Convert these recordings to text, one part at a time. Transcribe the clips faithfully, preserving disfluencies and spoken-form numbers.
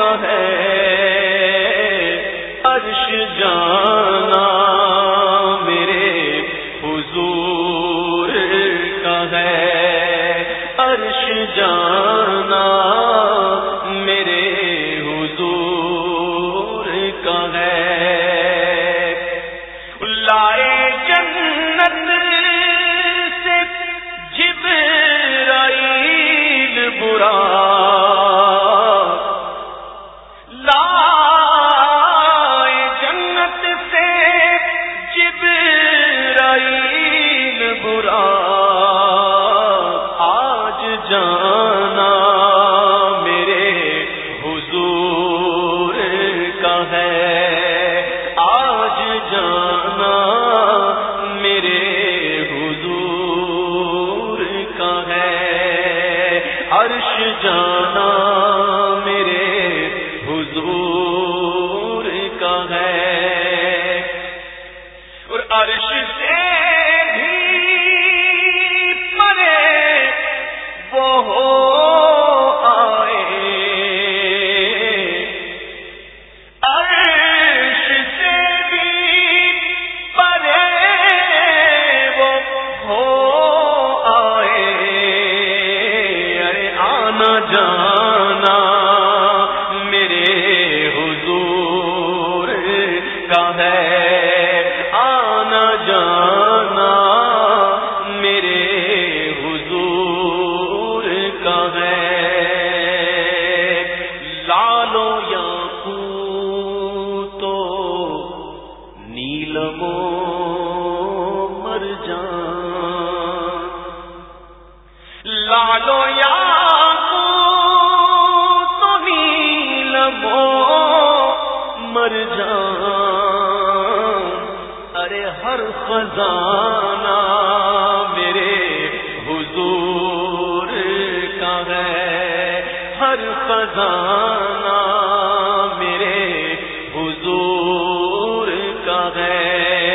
کا ہے عرش جانا میرے حضور کا ہے عرش جانا میرے حضور کا ہے لائے جنت سے جبرائیل برا لائے جنت سے جبرائیل برا آج جانا میرے حضور کا ہے آج جانا میرے حضور کا ہے عرش جانا میرے حضور کا ہے اور عرش سے بھی پرے وہ ہو جانا میرے حضور کا ہے آنا جانا میرے حضور کا ہے لالو یاقوت تو نیلم و مرجان لالو یا مرجان ارے ہر خزانہ میرے حضور کا ہے ہر خزانہ میرے حضور کا ہے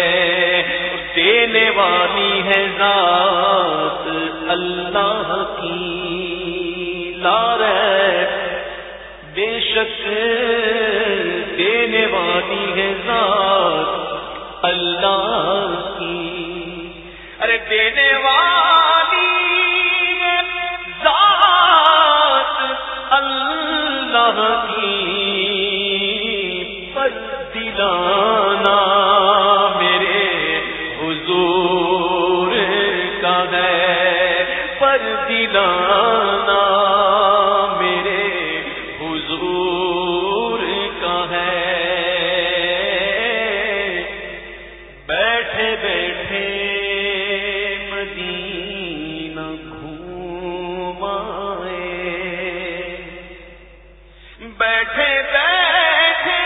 دینے والی ہے ذات اللہ کی لا ریب بے شک دینے والی ہے ذات اللہ کی ارے دینے والی ہے ذات اللہ کی پر دلانا میرے حضور کا ہے پر دلانا بیٹھے بیٹھے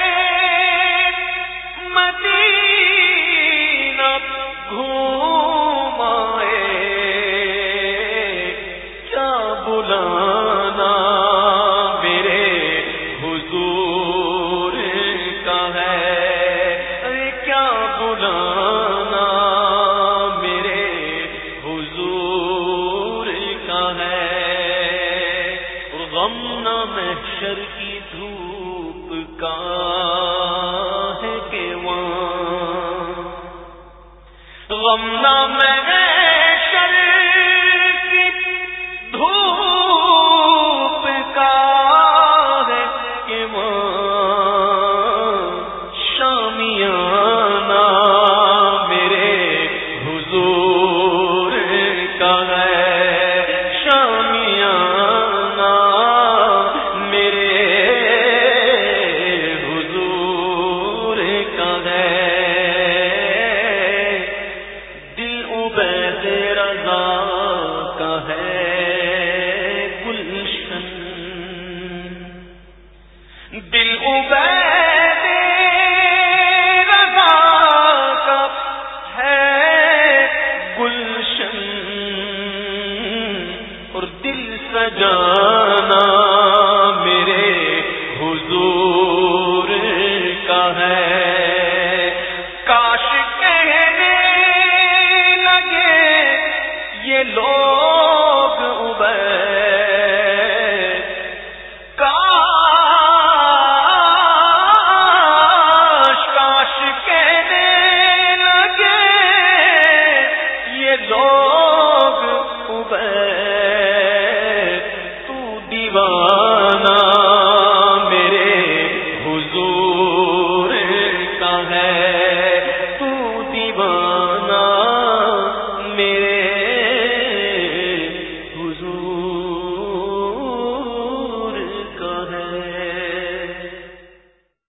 مدینہ گھوم آئے کیا بلانا میرے حضور کا ہے کیا بلانا میرے حضور کا ہے غم نہ محشر کی دھوپ کا ہے کہ وہاں غم نہ محشر کی دھوپ کا ہے کہ وہاں شامیانہ میرے حضور کا ہے شامیانہ دل عبید